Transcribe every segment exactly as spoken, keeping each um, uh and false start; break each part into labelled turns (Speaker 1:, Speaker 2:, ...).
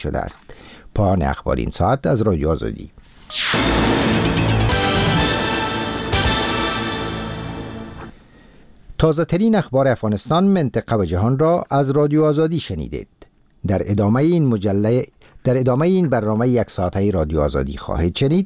Speaker 1: شده است. پایان اخبار این ساعت از رادیو آزادی. تازه ترین اخبار افغانستان، منطقه و جهان را از رادیو آزادی شنیدید. در ادامه این مجله در ادامه این برنامه یک ساعته رادیو آزادی خواهید شنید.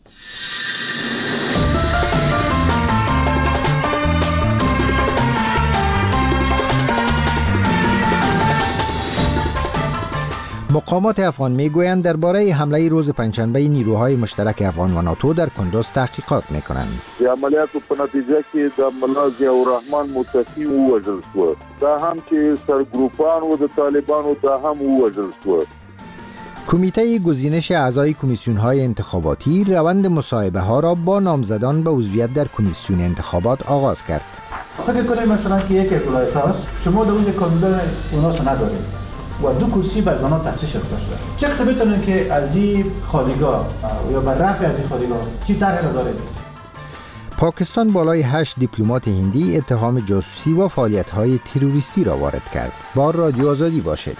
Speaker 1: مقامات افغان میگویند درباره حمله روز پنجشنبه نیروهای مشترک افغان و ناتو در کندوز تحقیقات میکنند.
Speaker 2: د عملیاتو په نتیجه کې د ملا ضیاءالرحمن متقی ووژل شو. دا هم چې سرګروپان و د طالبانو دا هم ووژل شو.
Speaker 1: کمیته گزینش اعضای کمیسیون‌های انتخاباتی روند مصاحبه ها را با نامزدان به عضویت در کمیسیون انتخابات آغاز کرد.
Speaker 3: فکر کنید مثلا که یک ولایت هست شما در اون کاندید اوناس ندارید و دو کرسی به زنان تخصیص شده شده. چه کسی میتونه که از این خالیگاه یا بر رفع از این خالیگاه چی طرحی داره؟
Speaker 1: پاکستان بالای هشت دیپلمات هندی اتهام جاسوسی و فعالیت‌های تروریستی را وارد کرد. با رادیو آزادی باشید.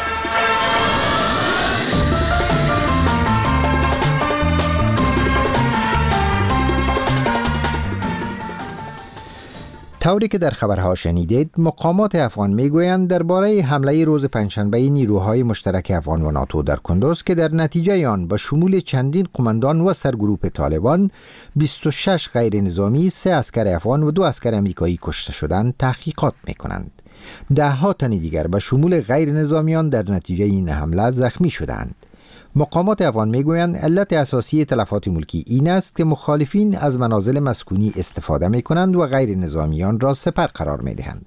Speaker 1: طوری که در خبرها شنیدید، مقامات افغان میگویند درباره حمله روز پنجشنبه نیروهای مشترک افغان و ناتو در کندوز که در نتیجه آن با شمول چندین قماندان و سرگروپ طالبان بیست و شش غیر نظامی، سه اسکر افغان و دو اسکر امریکایی کشته شدند تحقیقات میکنند. ده ها تن دیگر به شمول غیر نظامیان در نتیجه این حمله زخمی شدند. مقامات افغان میگویند علت اساسی تلفات ملکی این است که مخالفین از منازل مسکونی استفاده میکنند و غیر نظامیان را سپر قرار میدهند.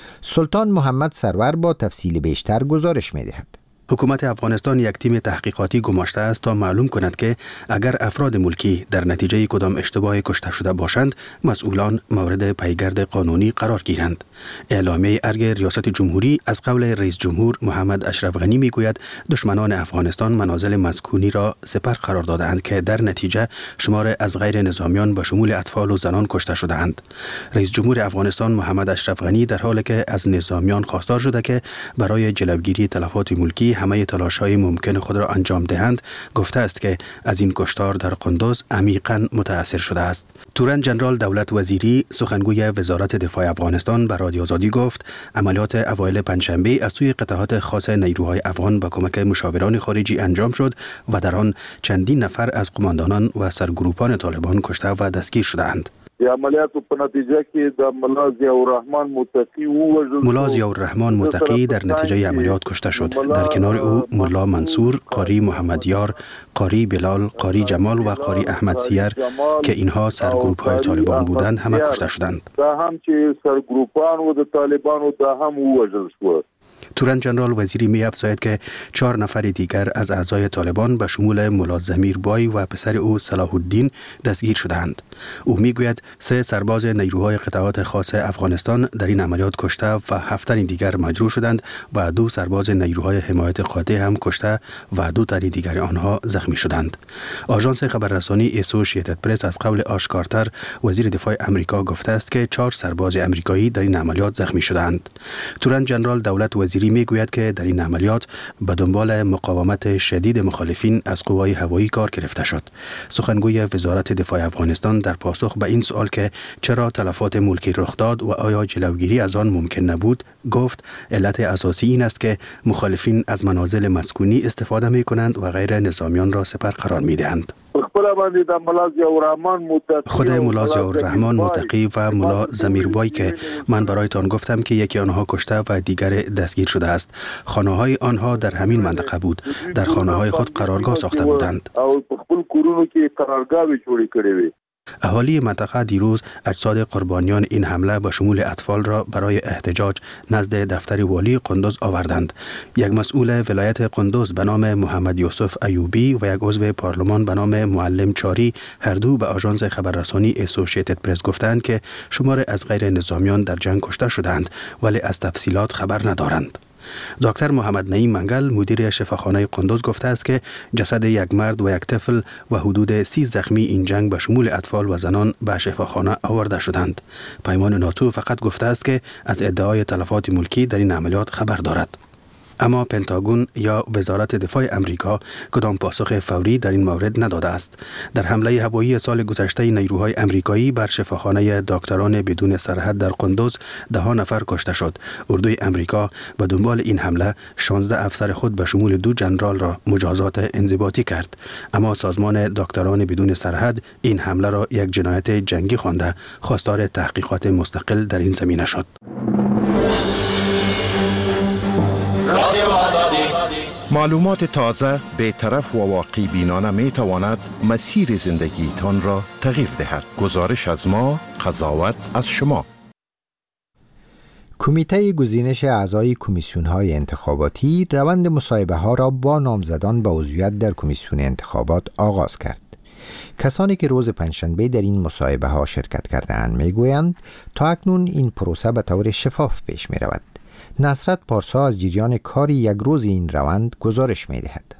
Speaker 1: سلطان محمد سرور با تفصیل بیشتر گزارش میدهد.
Speaker 4: حکومت افغانستان یک تیم تحقیقاتی گماشته است تا معلوم کند که اگر افراد ملکی در نتیجه کدام اشتباه کشته شده باشند، مسئولان مورد پیگرد قانونی قرار گیرند. اعلامیه ارگ ریاست جمهوری از قول رئیس جمهور محمد اشرف غنی میگوید دشمنان افغانستان منازل مسکونی را سپر قرار دادند که در نتیجه شمار از غیر نظامیان به شمول اطفال و زنان کشته شدهاند. رئیس جمهور افغانستان محمد اشرف غنی در حالی که از نظامیان خواستار شده که برای جلوگیری تلفات ملکی همه تلاش‌های ممکن خود را انجام دهند، گفته است که از این کشتار در قندوز عمیقاً متأثر شده است. تورن جنرال دولت وزیری سخنگوی وزارت دفاع افغانستان به رادیو آزادی گفت عملیات اوایل پنجشنبه از سوی قطعات خاص نیروهای افغان با کمک مشاوران خارجی انجام شد و در آن چندین نفر از قماندانان و سرگروپان طالبان کشته و دستگیر شدند.
Speaker 2: د عملیاتو په نتیجه کې د ملا ضیاءالرحمن متقی ووژل.
Speaker 4: ملا ضیاءالرحمن متقی در نتیجه عملیات کشته شد. در کنار او ملا منصور، قاری محمدیار، قاری بلال، قاری جمال و قاری احمد سیر که اینها سرگروپ های طالبان بودند همه کشته شدند.
Speaker 2: دا هم چې سرگروپان و د طالبانو دا هم ووژل شو.
Speaker 4: تورن جنرال وزیری می افزاید که چهار نفر دیگر از اعضای طالبان به شمول ملا ضمیر بای و پسر او صلاح الدین دستگیر شدند. او می گوید سه سرباز نیروهای قطعات خاص افغانستان در این عملیات کشته و هفت تن دیگر مجروح شدند و دو سرباز نیروهای حمایت قاطع هم کشته و دو تن دیگر آنها زخمی شدند. آژانس خبررسانی اسوسییتد پرس از قول آشکارتر وزیر دفاع امریکا گفته است که چهار سرباز امریکایی در این عملیات زخمی شدند. تورن جنرال دولت وزیری میگوید که در این عملیات به دنبال مقاومت شدید مخالفین از قوای هوایی کار گرفته شد. سخنگوی وزارت دفاع افغانستان در پاسخ به این سوال که چرا تلفات ملکی رخ داد و آیا جلوگیری از آن ممکن نبود، گفت علت اساسی این است که مخالفین از منازل مسکونی استفاده می کنند و غیر نظامیان را سپر قرار می دهند. خود ملا ضیاءالرحمن متقی و ملا ضمیربای که من برایتان گفتم که یکی آنها کشته و دیگر دستگیر شده است، خانه های آنها در همین منطقه بود. در خانه های خود قرارگاه ساخته بودند. اهالی منطقه دیروز اجساد قربانیان این حمله به شمول اطفال را برای احتجاج نزد دفتر والی قندوز آوردند. یک مسئول ولایت قندوز به نام محمد یوسف ایوبی و یک عضو پارلمان به نام معلم چاری هر دو به آژانس خبررسانی اسوسییتد پرس گفتند که شمار از غیر نظامیان در جنگ کشته شدند ولی از تفصیلات خبر ندارند. دکتر محمد نعیم منگل مدیر شفاخانه قندوز گفته است که جسد یک مرد و یک طفل و حدود سی زخمی این جنگ به شمول اطفال و زنان به شفاخانه آورده شدند. پیمان ناتو فقط گفته است که از ادعای تلفات ملکی در این عملیات خبر دارد. اما پنتاگون یا وزارت دفاع امریکا کدام پاسخ فوری در این مورد نداده است. در حمله هوایی سال گذشته نیروهای امریکایی بر شفاخانه دکتران بدون سرحد در قندوز ده نفر کشته شد. اردوی امریکا به دنبال این حمله شانزده افسر خود به شمول دو جنرال را مجازات انضباطی کرد، اما سازمان دکتران بدون سرحد این حمله را یک جنایت جنگی خوانده خواستار تحقیقات مستقل در این زمینه شد.
Speaker 5: معلومات تازه، بی‌طرف و واقع بینانه می تواند مسیر زندگی تان را تغییر دهد. گزارش از ما، قضاوت از شما.
Speaker 1: کمیته گزینش اعضای کمیسیون‌های انتخاباتی روند مصاحبه ها را با نامزدان به عضویت در کمیسیون انتخابات آغاز کرد. کسانی که روز پنجشنبه در این مصاحبه ها شرکت کرده‌اند میگویند تا اکنون این پروسه به طور شفاف پیش می رود. نصرت پارسا از جریان کاری یک روز این روند گزارش می دهد.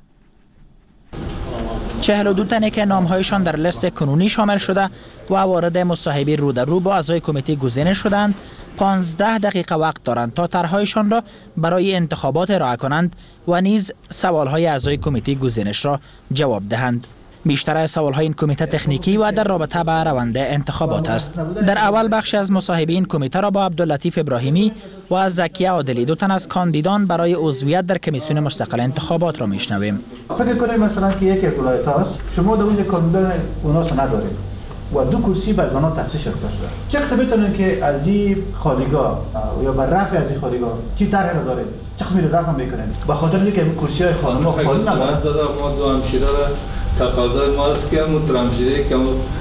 Speaker 6: چهل و دو تنی که نامهایشان در لیست کنونی شامل شده و وارد مصاحبه رو در رو با اعضای کمیته گزینش شدند، پانزده دقیقه وقت دارند تا طرحهایشان را برای انتخابات ارائه کنند و نیز سوالهای اعضای کمیته گزینش را جواب دهند. بیشتر سوالهای این کمیته تکنیکی و در رابطه با روند انتخابات است. در اول بخش از مصاحبه این کمیته را با عبداللطیف ابراهیمی و زکیه عادلی، دو تن از کاندیدان برای عضویت در کمیسیون مستقل انتخابات را میشنویم.
Speaker 3: فکر کنید مثلا که یک ولایت است، شما در اونجا کاندیدان اوناس ندارید و دو کرسی به آنها تخصیص شده. چه قسم میتونن که از این خالیگاه یا بر رفع از این خالیگاه چی طرحی داره؟ چه قسمی رو رفع میکنن؟ به خاطر اینکه کرسی های خانم خالی نداره.
Speaker 7: ما دو همشیره تقاضای ما است که مترمشیری که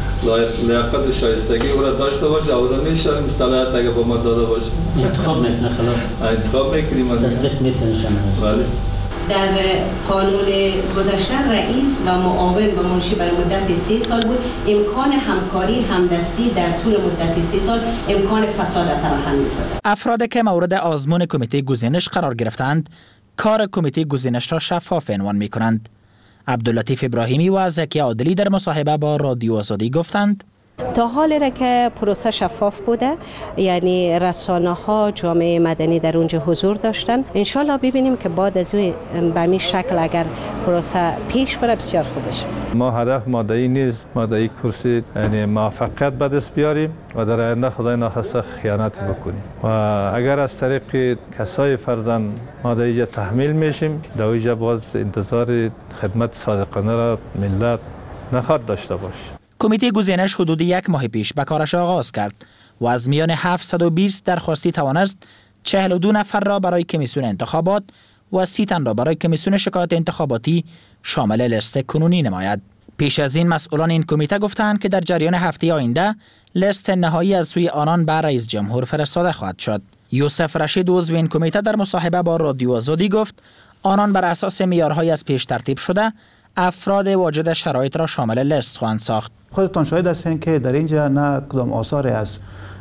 Speaker 7: لیاقت شایستگی او را داشته باشه، آورده میشه مصطلحات اگه با ما داده باشه.
Speaker 8: انتخاب میکنه خلاص.
Speaker 7: انتخاب میکنیم.
Speaker 8: تصدیق میکنه شما.
Speaker 7: بله.
Speaker 9: در قانون گذشته رئیس و معاون و منشی بر مدت سه سال بود. امکان همکاری همدستی در طول مدت سه سال امکان فساد فراهم می‌سازد.
Speaker 6: افرادی که مورد آزمون کمیته گزینش قرار گرفتند، کار کمیته گزینش را شفاف عنوان می‌کنند. عبداللطیف ابراهیمی و زکیه عادلی در مصاحبه با رادیو آزادی گفتند
Speaker 10: تا حالی را که پروسه شفاف بوده، یعنی رسانه ها، جامعه مدنی در اونجا حضور داشتن، انشالله ببینیم که بعد از او به همین شکل اگر پروسه پیش بره بسیار خوب بشه.
Speaker 7: ما هدف ماده‌ای نیست، ماده‌ای کرسی یعنی موفقیت به دست بیاریم و در آینده خدای نخواسته خیانت بکنیم و اگر از طریق کسای فرزند ماده‌ای تحمیل میشیم، در اینجا باز انتظار خدمت صادقانه را ملت نخواهد داشته باشد.
Speaker 6: کمیته گزینش حدود یک ماه پیش به کارش آغاز کرد و از میان هفتصد و بیست درخواستی توانست چهل و دو نفر را برای کمیسیون انتخابات و سی تن را برای کمیسیون شکایات انتخاباتی شامل لیست کنونی نماید. پیش از این مسئولان این کمیته گفتند که در جریان هفته آینده لیست نهایی از سوی آنان بر رئیس جمهور فرستاده خواهد شد. یوسف رشید عضو این کمیته در مصاحبه با رادیو آزادی گفت آنان بر اساس معیارهای از پیش ترتیب شده افراد واجد شرایط را شامل لیست خواهند ساخت.
Speaker 3: خودتان شاهد هستین که در اینجا نه کدام آثار از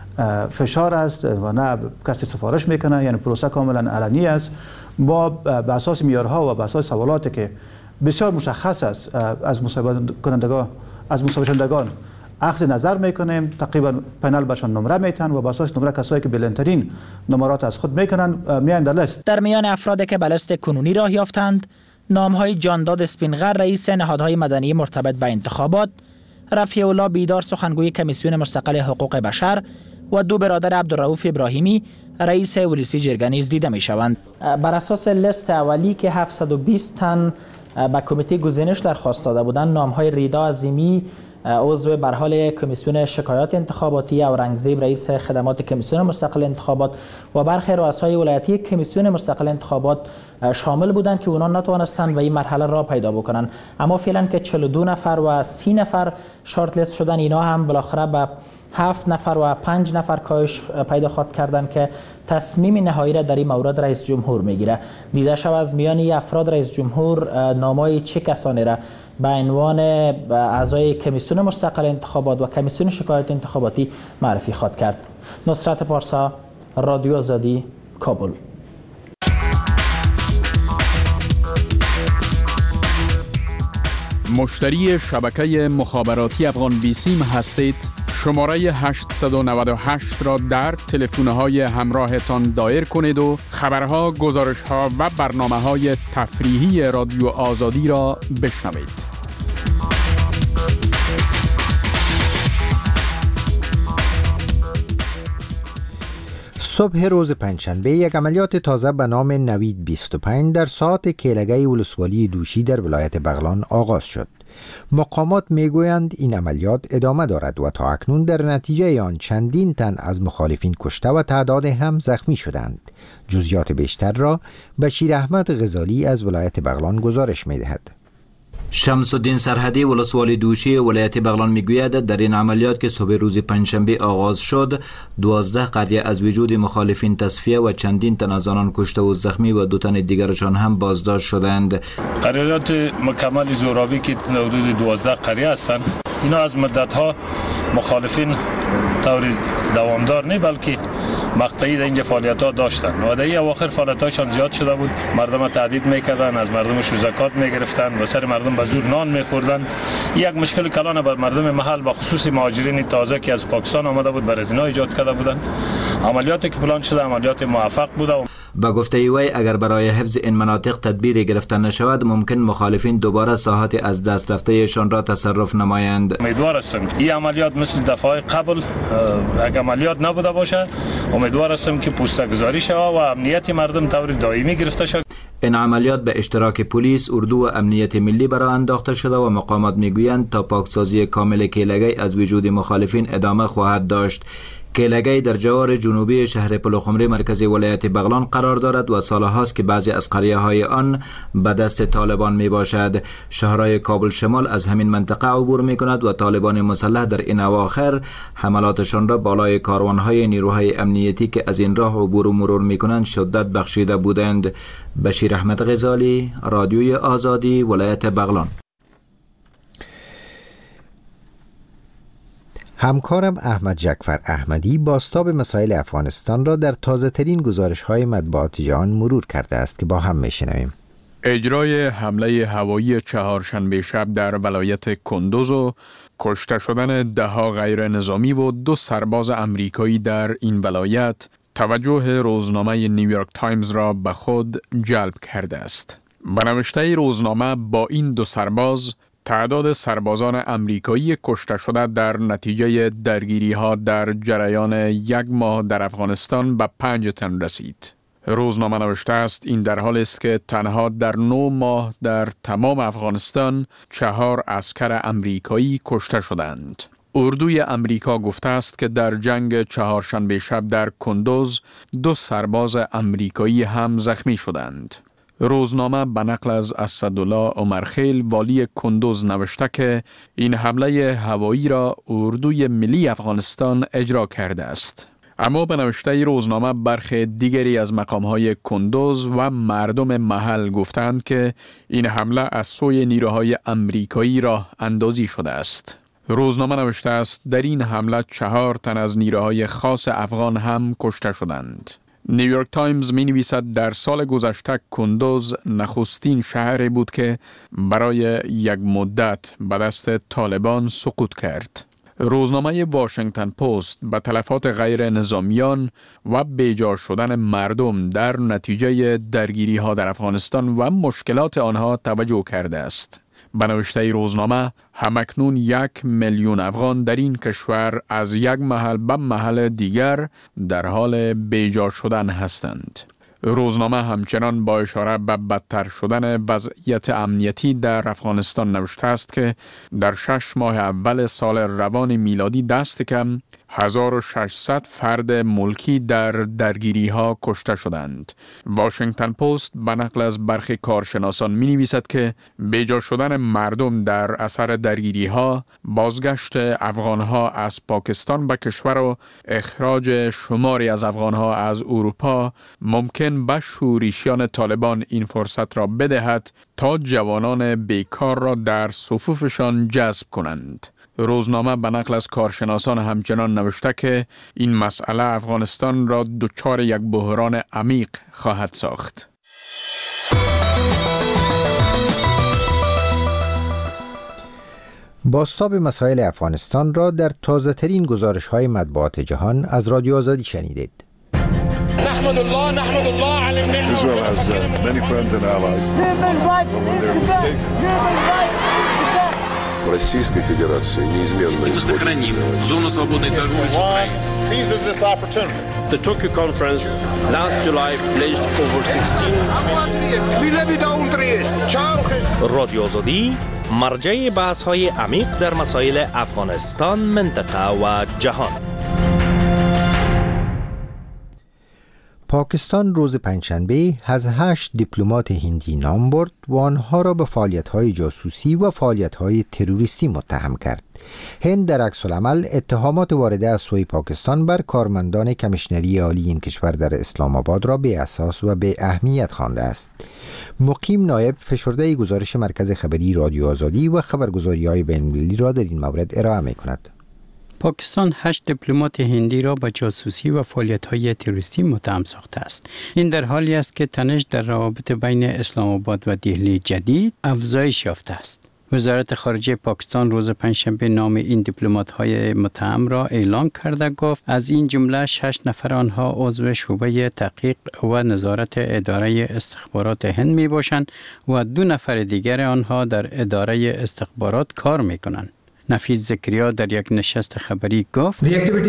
Speaker 3: فشار است و نه کسی سفارش میکنه، یعنی پروسه کاملا علنی است. با به اساس معیارها و به اساس سوالاتی که بسیار مشخص است از مصاحبه کنندگان از مصاحبه شوندگان اخذ نظر میکنیم. تقریبا پنل بهشان نمره میتن و به اساس نمره کسایی که بلندترین نمرات از خود میکنن میان در لیست.
Speaker 6: در میان افرادی که به لیست کنونی راه یافتند، نامهای جانداد اسپینغر رئیس نهادهای مدنی مرتبط به انتخابات، رفیع الله بیدار سخنگوی کمیسیون مستقل حقوق بشر و دو برادر عبدالرؤوف ابراهیمی رئیس ولسی جرگه نیز دیده می شوند. بر اساس لیست اولی که هفتصد و بیست تن به کمیته گزینش درخواست داده بودند، نامهای ریدا عظیمی عضو به حال کمیسیون شکایات انتخاباتی، اورنگزیب رئیس خدمات کمیسیون مستقل انتخابات و برخی رؤسای ولایتی کمیسیون مستقل انتخابات شامل بودند که اونا نتوانستند به این مرحله را پیدا بکنن. اما فعلا که چهل و دو نفر و سی نفر شارت لیست شدن، اینا هم بالاخره به هفت نفر و پنج نفر کاهش پیدا خواهد کردن که تصمیم نهایی را در این مورد رئیس جمهور میگیره. دیده شود از میان افراد رئیس جمهور نامای چه کسانی را به عنوان اعضای کمیسیون مستقل انتخابات و کمیسیون شکایات انتخاباتی معرفی خواهد کرد. نصرت پارسا، رادیو آزادی، کابل.
Speaker 11: مشتری شبکه مخابراتی افغان بیسیم هستید؟ شماره هشت نه هشت را در تلفن‌های همراهتان دایر کنید و خبرها، گزارش‌ها و برنامه‌های تفریحی رادیو آزادی را بشنوید.
Speaker 1: صبح روز پنجشنبه یک عملیات تازه به نام نوید بیست و پنج در ساحات کیلگی ولسوالی دوشی در ولایت بغلان آغاز شد. مقامات میگویند این عملیات ادامه دارد و تا اکنون در نتیجه آن چندین تن از مخالفین کشته و تعداد هم زخمی شدند. جزئیات بیشتر را بشیر احمد غزالی از ولایت بغلان گزارش می‌دهد.
Speaker 12: شمس الدین سرحدی ولسوالی دوشی ولایت بغلان میگوید در این عملیات که صبح روز پنجشنبه آغاز شد، دوازده قریه از وجود مخالفین تصفیه و چندین تن از آنان کشته و زخمی و دو تن دیگرشان هم بازداشت شدند.
Speaker 13: قریات مکمل زورابی که حدود دوازده قریه هستند، اینا از مدت‌ها مخالفین طور دوامدار نه بلکه مقطعی در اینجا فعالیت ها داشتن و در این اواخر فعالیت هاشان زیاد شده بود. مردم تهدید میکردن، از مردمش زکات میگرفتن و سر مردم به زور نان میخوردن. یک مشکل کلان بر مردم محل با خصوص مهاجرین تازه که از پاکستان آمده بود برای اینا ایجاد کرده بودن. عملیاتی که پلان شده عملیات موفق بوده.
Speaker 12: با گفته وی اگر برای حفظ این مناطق تدبیری گرفته نشود، ممکن مخالفین دوباره ساحات از دست رفتهشان را تصرف نمایند.
Speaker 13: امیدوار هستم این عملیات مثل دفعه قبل اگر عملیات نبوده باشه، امیدوار هستم که پوستگذاری شود و امنیت مردم طور دائمی گرفته شود.
Speaker 12: این عملیات به اشتراک پلیس، اردو و امنیت ملی برای انداخته شده و مقامات میگویند تا پاکسازی کامل کیلگی از وجود مخالفین ادامه خواهد داشت. کیلگی در جوار جنوبی شهر پلوخمری مرکزی ولایت بغلان قرار دارد و سالهاست که بعضی از قریه های آن به دست طالبان می باشد. شهرهای کابل شمال از همین منطقه عبور می کند و طالبان مسلح در این اواخر حملاتشان را بالای کاروانهای نیروهای امنیتی که از این راه عبور و مرور می کنند شدت بخشیده بودند. بشیر احمد غزالی، رادیوی آزادی، ولایت بغلان.
Speaker 1: همکارم احمد جعفر احمدی بازتاب مسائل افغانستان را در تازه ترین گزارش های مطبوعات جهان مرور کرده است که با هم میشنویم.
Speaker 11: اجرای حمله هوایی چهارشنبه شب در ولایت کندوز و کشته شدن ده ها غیر نظامی و دو سرباز امریکایی در این ولایت توجه روزنامه نیویورک تایمز را به خود جلب کرده است. به نوشته روزنامه با این دو سرباز تعداد سربازان امریکایی کشته شده در نتیجه درگیری ها در جریان یک ماه در افغانستان به پنج تن رسید. روزنامه نوشته است این در حال است که تنها در نه ماه در تمام افغانستان چهار عسکر امریکایی کشته شدند. اردوی امریکا گفته است که در جنگ چهارشنبه شب در کندوز دو سرباز امریکایی هم زخمی شدند. روزنامه به نقل از اسدالله عمرخیل والی کندوز نوشته که این حمله هوایی را اردوی ملی افغانستان اجرا کرده است. اما به نوشته روزنامه برخی دیگری از مقامهای کندوز و مردم محل گفتند که این حمله از سوی نیروهای امریکایی راه اندازی شده است. روزنامه نوشته است در این حمله چهار تن از نیروهای خاص افغان هم کشته شدند. نیویورک تایمز می نویسد در سال گذشته کندوز نخستین شهری بود که برای یک مدت به دست طالبان سقوط کرد. روزنامه واشنگتن پست به تلفات غیر نظامیان و بیجا شدن مردم در نتیجه درگیری ها در افغانستان و مشکلات آنها توجه کرده است. به نوشته روزنامه همکنون یک میلیون افغان در این کشور از یک محل به محل دیگر در حال بیجا شدن هستند. روزنامه همچنان با اشاره به بدتر شدن وضعیت امنیتی در افغانستان نوشته است که در شش ماه اول سال روان میلادی دست کم هزار و ششصد فرد ملکی در درگیری ها کشته شدند. واشنگتن پست به نقل از برخی کارشناسان می نویسد که بیجا شدن مردم در اثر درگیری ها، بازگشت افغان ها از پاکستان به کشور و اخراج شماری از افغان ها از اروپا ممکن به شورشیان طالبان این فرصت را بدهد تا جوانان بیکار را در صفوفشان جذب کنند. روزنامه به نقل از کارشناسان همچنان نوشته که این مسئله افغانستان را دچار یک بحران عمیق خواهد ساخت.
Speaker 1: بازتاب مسائل افغانستان را در تازه ترین گزارش های مطبوعات جهان از رادیو آزادی شنیدید.
Speaker 14: نحمد الله نحمد الله على النعمة. Israel has uh, many friends and allies. But when they're mistaken. Российской Федерации неизменно
Speaker 15: сохраним зону свободной торговли с Украиной.
Speaker 14: Seizes this opportunity.
Speaker 16: The Tokyo conference last July pledged over sixteen.
Speaker 17: رادیو آزادی مرجع بحث‌های عمیق در مسائل افغانستان، منطقه و جهان.
Speaker 1: پاکستان روز پنجشنبه از هشت دیپلمات هندی نام برد و آنها را به فعالیت‌های جاسوسی و فعالیت‌های تروریستی متهم کرد. هند در عکس العمل اتهامات وارده از سوی پاکستان بر کارمندان کمیشنری عالی این کشور در اسلام آباد را بی اساس و بی اهمیت خوانده است. مقیم نایب فشرده گزارش مرکز خبری رادیو آزادی و خبرگزاری‌های بین‌المللی را در این مورد ارائه می‌کند.
Speaker 18: پاکستان هشت دیپلمات هندی را به جاسوسی و فعالیت‌های تروریستی متهم ساخته است. این در حالی است که تنش در روابط بین اسلام آباد و دهلی جدید افزایش یافته است. وزارت خارجه پاکستان روز پنجشنبه نام این دیپلمات‌های متهم را اعلام کرده گفت از این جمله شش نفر آنها عضو شعبه تحقیق و نظارت اداره استخبارات هند می باشند و دو نفر دیگر آنها در اداره استخبارات کار می کنند. نفیس زکریا در یک نشست خبری گفت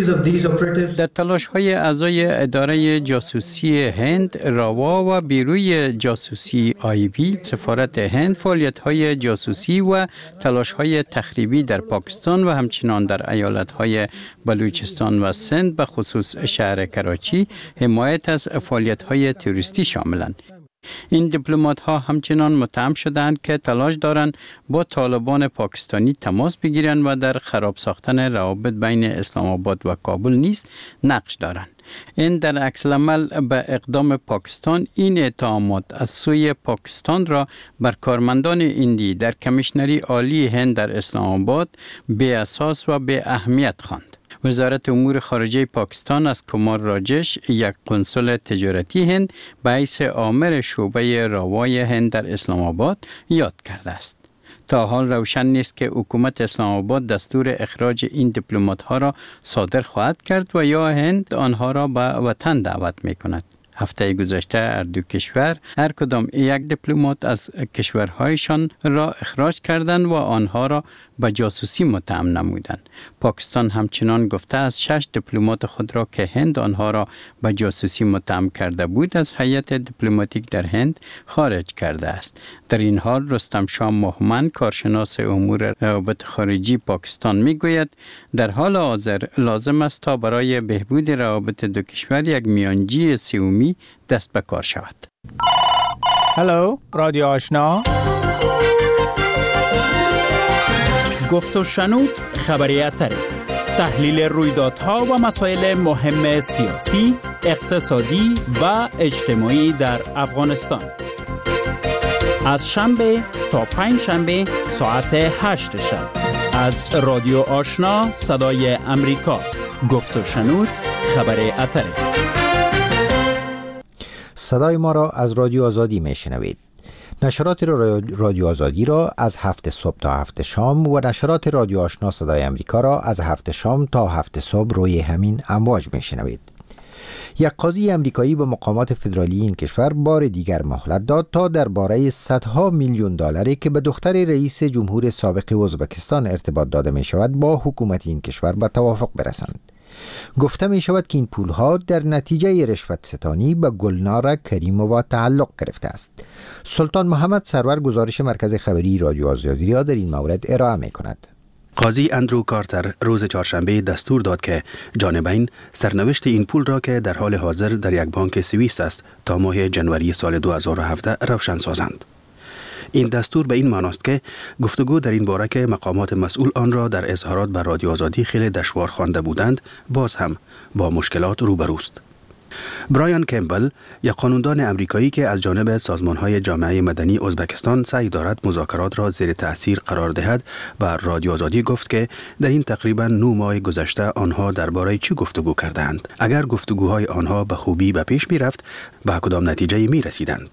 Speaker 18: در تلاش‌های اعضای اداره جاسوسی هند راوا و بیروی جاسوسی آی بی سفارت هند فعالیت‌های جاسوسی و تلاش‌های تخریبی در پاکستان و همچنان در ایالت‌های بلوچستان و سند به خصوص شهر کراچی حمایت از فعالیت‌های تروریستی شاملند. این دیپلمات ها همچنان متهم شدند که تلاش دارند با طالبان پاکستانی تماس بگیرند و در خراب ساختن روابط بین اسلام آباد و کابل نیز نقش دارند. این در عکس العمل به اقدام پاکستان این اتهامات از سوی پاکستان را بر کارمندان هندی در کمیشنری عالی هند در اسلام آباد بی اساس و بی اهمیت خواند. وزارت امور خارجه پاکستان از کمار راجش یک کنسول تجارتی هند به حیث آمر شعبه راوای هند در اسلام آباد یاد کرده است. تا حال روشن نیست که حکومت اسلام آباد دستور اخراج این دیپلمات ها را صادر خواهد کرد و یا هند آنها را به وطن دعوت می کند. هفته گذشته هر دو کشور هر کدام یک دیپلمات از کشورهایشان را اخراج کردند و آنها را به جاسوسی متهم نمودند. پاکستان همچنان گفته از شش دیپلمات خود را که هند آنها را به جاسوسی متهم کرده بود از هیئت دیپلماتیک در هند خارج کرده است. در این حال رستم شاه مهمن کارشناس امور روابط خارجی پاکستان میگوید در حال حاضر لازم است تا برای بهبود روابط دو کشور یک میانجی سیومی دست به کار شود.
Speaker 19: هلو رادیو آشنا، گفت و شنود خبری اتری، تحلیل رویدادها و مسائل مهم سیاسی، اقتصادی و اجتماعی در افغانستان. از شنبه تا پنج شنبه ساعت هشت شب از رادیو آشنا صدای امریکا. گفت و شنود خبری اتری.
Speaker 1: صدای ما را از رادیو آزادی می شنوید. نشرات رادیو آزادی را از هفت صبح تا هفت شام و نشرات رادیو آشنا صدای امریکا را از هفت شام تا هفت صبح روی همین امواج می شنوید. یک قاضی امریکایی به مقامات فدرالی این کشور بار دیگر مهلت داد تا درباره صدها میلیون دلاری که به دختر رئیس جمهور سابق ازبکستان ارتباط داده می شود با حکومت این کشور به توافق برسند. گفته می شود که این پولها در نتیجه رشوت ستانی به گلنار کریمووا تعلق گرفته است. سلطان محمد سرور گزارش مرکز خبری رادیو آزادی را در این مورد ارائه می کند.
Speaker 4: قاضی اندرو کارتر روز چهارشنبه دستور داد که جانبین سرنوشت این پول را که در حال حاضر در یک بانک سوئیس است تا ماه جنوری سال دو هزار و هفده روشن سازند. این دستور به این معناست که گفتگو در این باره که مقامات مسئول آن را در اظهارات بر رادیو آزادی خیلی دشوار خوانده بودند باز هم با مشکلات روبروست. برایان کمبل یک قانوندان امریکایی که از جانب سازمان‌های جامعه مدنی ازبکستان سعی دارد مذاکرات را زیر تأثیر قرار دهد بر رادیو آزادی گفت که در این تقریباً نه ماه گذشته آنها درباره چی گفتگو کردند. اگر گفتگوهای آنها به خوبی به پیش می‌رفت به کدام نتیجه می‌رسیدند.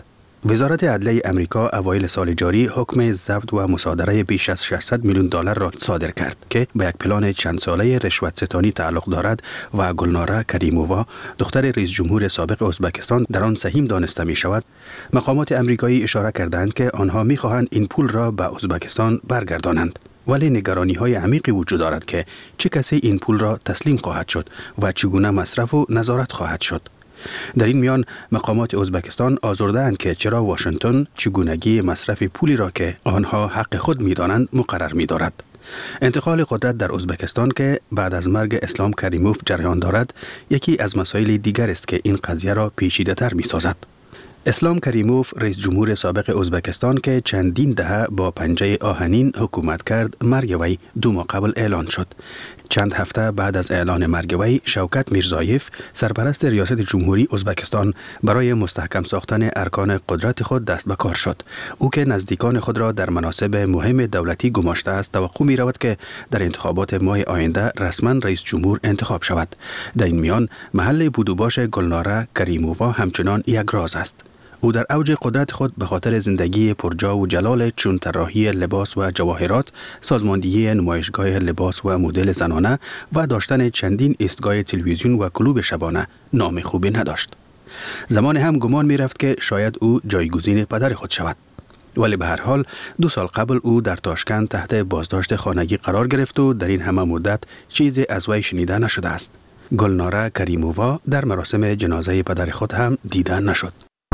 Speaker 4: وزارت عدلیه امریکا اوایل سال جاری حکم ضبط و مصادره بیش از ششصد میلیون دلار را صادر کرد که به یک پلان چند ساله رشوت ستانی تعلق دارد و گلناره کریمووا دختر رئیس جمهور سابق ازبکستان در آن سهیم دانسته می شود. مقامات امریکایی اشاره کردند که آنها می خواهند این پول را به ازبکستان برگردانند. ولی نگرانی های عمیقی وجود دارد که چه کسی این پول را تسلیم خواهد شد و چگونه مصرف و نظارت خواهد شد. در این میان مقامات ازبکستان آزرده‌اند که چرا واشنگتن چگونگی مصرف پولی را که آنها حق خود می‌دانند مقرر می‌دارد. انتقال قدرت در ازبکستان که بعد از مرگ اسلام کریموف جریان دارد، یکی از مسائل دیگر است که این قضیه را پیچیده‌تر می‌سازد. اسلام کریموف رئیس جمهور سابق ازبکستان که چندین دهه با پنجه آهنین حکومت کرد، مرگ وی دو ماه قبل اعلان شد. چند هفته بعد از اعلان مرگ وی، شوکت میرزایف سرپرست ریاست جمهوری ازبکستان برای مستحکم ساختن ارکان قدرت خود دست به کار شد. او که نزدیکان خود را در مناصب مهم دولتی گماشته است، توقع می رود که در انتخابات ماه آینده رسما رئیس جمهور انتخاب شود. در این میان محل بودوباش گلناره کریمووا همچنان یک راز است. او در اوج قدرت خود به خاطر زندگی پرجا و جلال چون طراحی لباس و جواهرات، سازماندهی نمایشگاه لباس و مدل زنانه و داشتن چندین ایستگاه تلویزیون و کلوب شبانه نام خوبی نداشت. زمان هم گمان می رفت که شاید او جایگزین پدر خود شود. ولی به هر حال دو سال قبل او در تاشکند تحت بازداشت خانگی قرار گرفت و در این همه مدت چیزی از وی شنیده نشده است. گلناره کریمووا در مراسم جنازه پدر خود هم دیده نشد.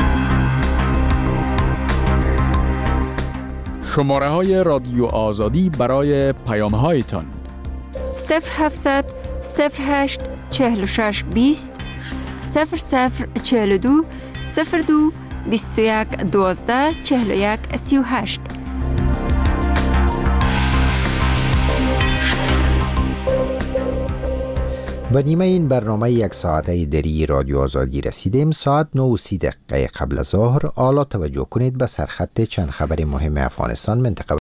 Speaker 11: شماره های رادیو آزادی برای پیام هایتان
Speaker 20: صفر هفتصد صفر هشت چهل و شش بیست صفر صفر چهل و دو صفر دو بیست و یک دوازده چهل و یک سی و هشت.
Speaker 1: به نیمه این برنامه یک ساعته دری رادیو آزادی رسیدیم. ساعت نه و سی دقیقه قبل از ظهر. حالا توجه کنید به سرخط چند خبر مهم افغانستان، منطقه